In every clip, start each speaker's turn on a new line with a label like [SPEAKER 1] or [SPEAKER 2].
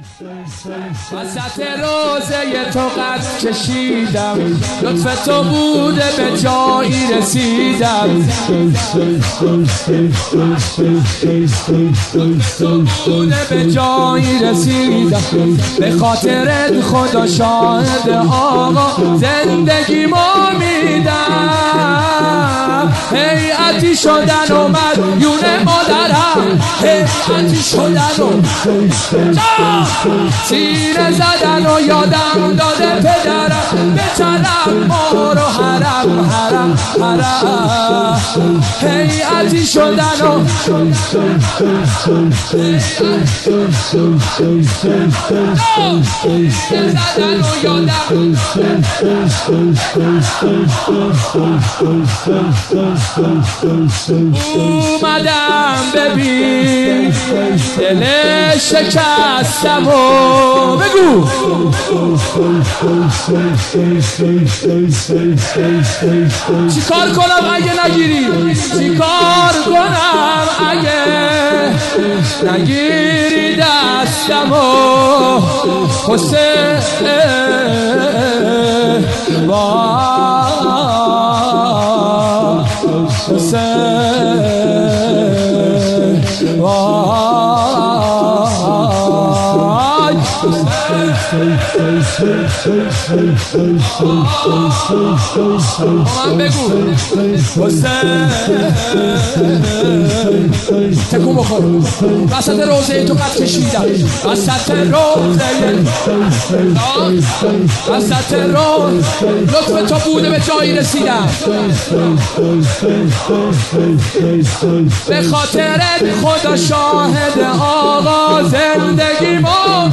[SPEAKER 1] وسط روزه تو قد کشیدم، لطف تو بوده به جایی رسیدم. بوده به جایی رسیدم، به خاطرت خدا شاهد آقا زندگی ما میدم. هیئتی شدن اومد یون مادرم، هیئتی شدن و سینه زدن و یادم داده پدرم، به طلب ما رو حرم حرم حرم. هیئتی شدن و سینه زدن و یادم اومدم ببین دل شکستم و بگو چی کار کنم اگه نگیری، چی کار کنم اگه نگیری دستم و حسین من بگو تکون بخور. وسط روزه تو قد کشیدم، وسط روز لطف تو بوده به جایی رسیدم. به خاطرت خدا شاهد آقا زندگی ما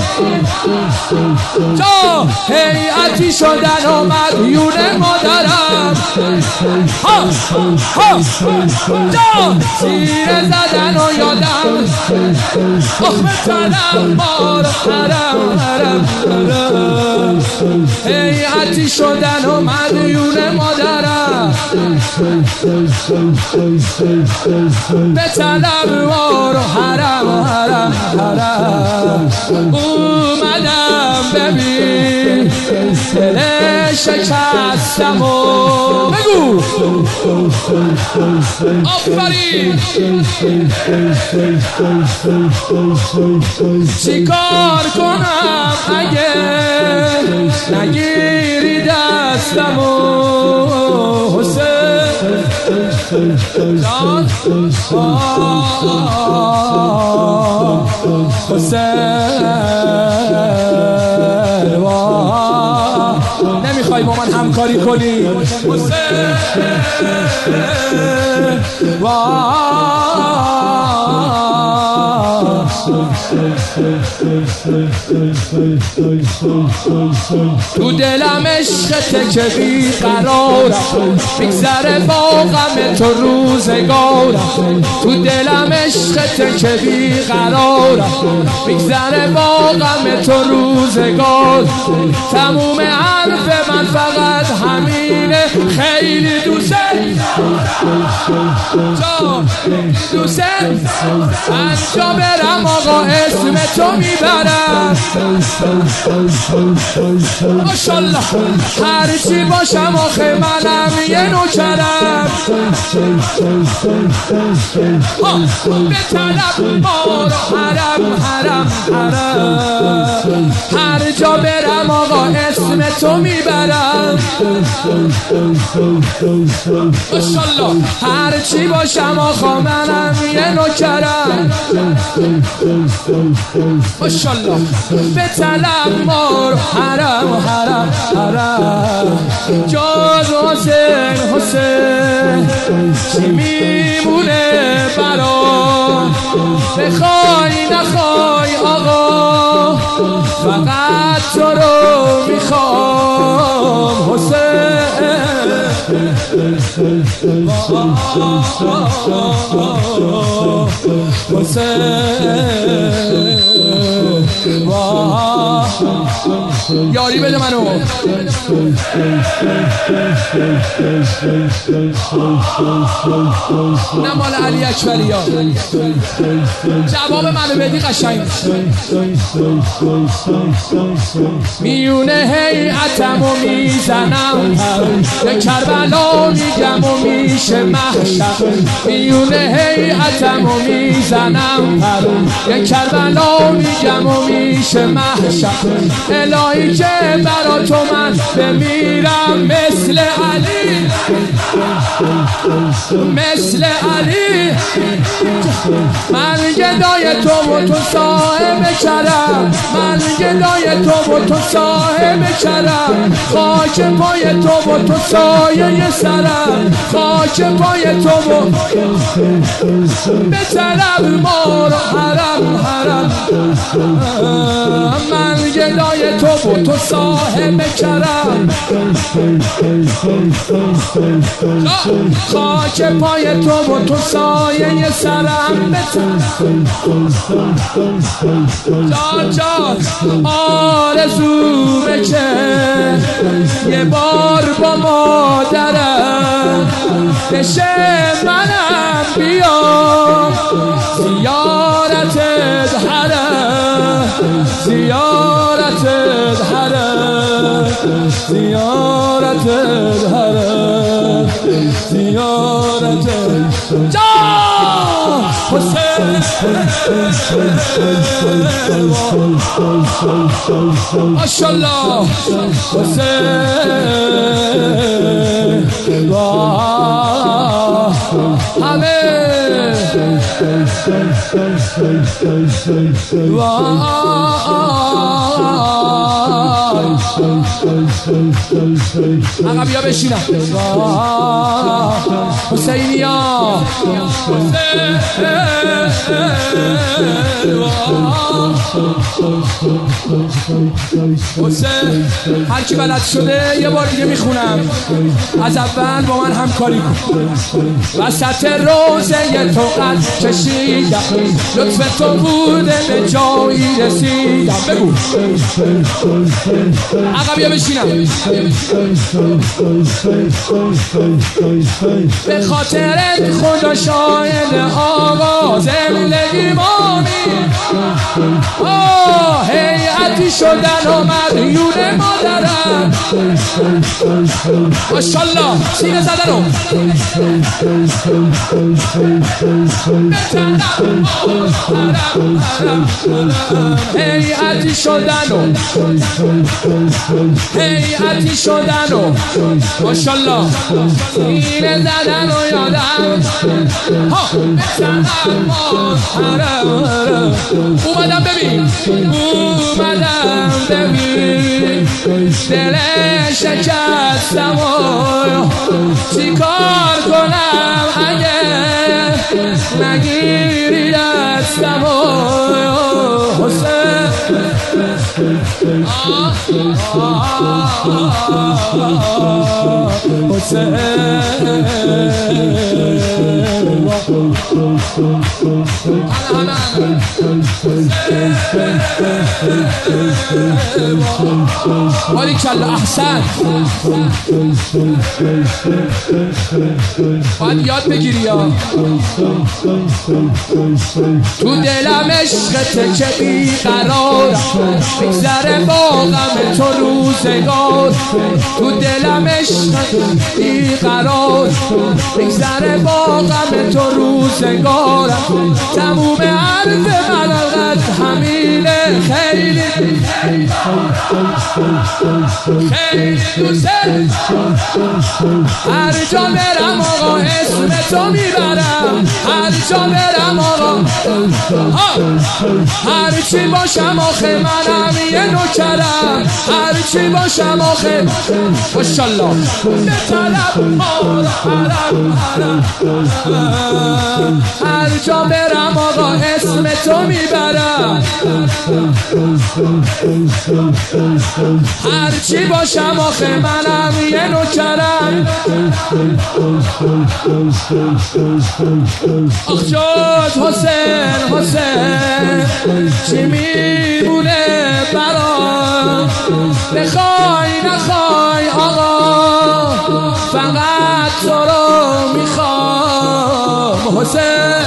[SPEAKER 1] تا هیئتی شدن اومد یون مادرم. تا سینه زدن و یادم بتنم مار حرم حرم حرم. هیئتی شدن اومد یون مادرم، بتنم مار حرم حرم حرم. اومدم ببین دل شکستم و بگو آفرین. چی کار کنم اگه نگیری دستم و حسین نمیخوای با من همکاری کنی تو دلم عشقته که بیقرارم، میگذره با غم تو روزگارم. تو دلم عشقته که بیقرارم، میگذره با غم تو روزگار. تموم حرف من فقط همینه، خیلی دوست انجا برم آقا اسم تو میبرم. ماشالله هرچی باشم آخه منم یه نوکرم. به طلب ما رو حرم حرم حرم. هر جا برم آقا اسم تو میبرم. ماشالله هرچی باشم آقا منم یه نوکرم. ماشالله به طلب ما رو حرم حرم حرم. جز حسین حسین چی میمونه برام، بخوای نخوای آقا فقط تو رو میخوام. حسین حسین یاری بده منو. نه مال علی اکبری ها. جواب منو بدی قشنگ. میونه هیئتم و میزنم به کربلا میگم و میشه محشر. میونه هیئتم و میزنم به کربلا میگم و میشه محشر. الهی که برا تو من بمیرم مثل علی، مثل علی. من گدای تو و تو صاحب کرم، من گدای تو و تو صاحب کرم. خاک پای تو و تو سایه سرم، خاک پای تو و به طرف ما رو حرم حرم. من گدای تو و تو صاحب کرم، خاک پای تو و تو سایه سرم. جا جا آرزومه که یه بار با مادرم بشه منم بیام زیارتت حرم، زیارتت حرم، زیارتت حرم، زیارتت. جا حسین ماشاءالله حسین همه آقا بیا بشینم. حسینیا حسین هر کی بلد شده یه بار دیگه میخونم از اول با من همکاری کن. وسط روزه تو قد کشیدم، لطف تو بوده به جایی رسیدم. بگو آقا بیا بشینم. به خاطرت خدا شاید آقا زندگی مانی. هیئتی شدن و مدیون مادرم. ماشاءالله سینه زدن و هیئتی شدن و هیئتی شدن و ماشاءالله سینه زدن و یادم اومدم ببین، اومدم ببین دل شکستم و چی کار کنم اگه نگیری دستم و حسین حسین باریکالله احسن. باید یاد بگیری یا تو دلم عشقته که بیقرارم، بگذره با غم تو روزگار. تو دلم عشقته بیقرار، بگذره با غم تو روزگارم. تموم عرض بلغت همینه، خیلی خیلی دوست هر جا برم آقا اسم تو میبرم. هر جا برم آقا هر چی باشم آخه منم یه نوکرم. هر چی باشم آخه ماشاءالله به طلب ما رو حرم حرم. هر جا برم آقا اسم تو میبرم. هر چی باشم آخه منم یه نوکرم. آخ شد حسین حسین چی میمونه برام بخوای نخوای آقا فقط تو رو میخوام حسین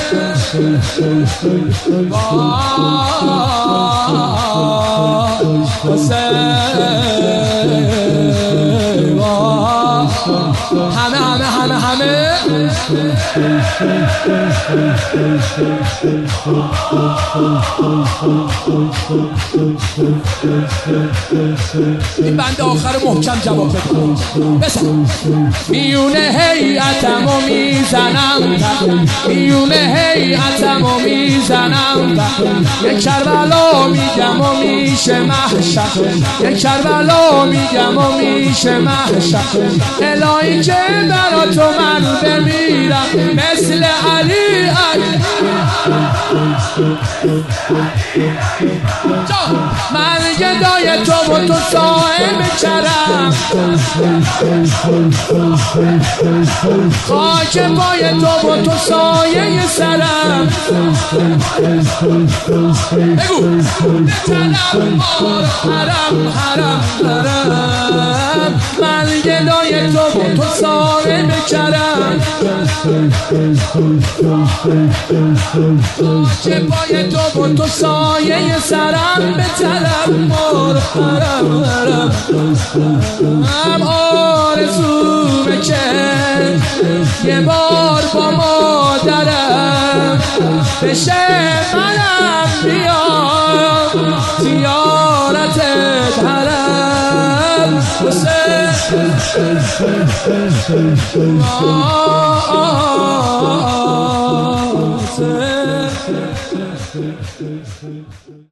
[SPEAKER 1] همه این بند آخر محکم جواب بده بسن میونه هیئتمو میزنم میونه هیئتمو میزنم یک کربلا میگم و میشه محشر یک کربلا میگم و میشه محشر الهی که برا تو من بمیرم مثل علی من گدای تو و تو صاحب کرم خاک پای تو و تو سایه سرم بگو حرم حرم حرم من گدای تو و تو صاحب کرم خاک پای تو و تو سایه سرم به طلب مار حرم حرم هم آرزومه که یه بار با مادرم بشه منم بیام زیارت حرم حسین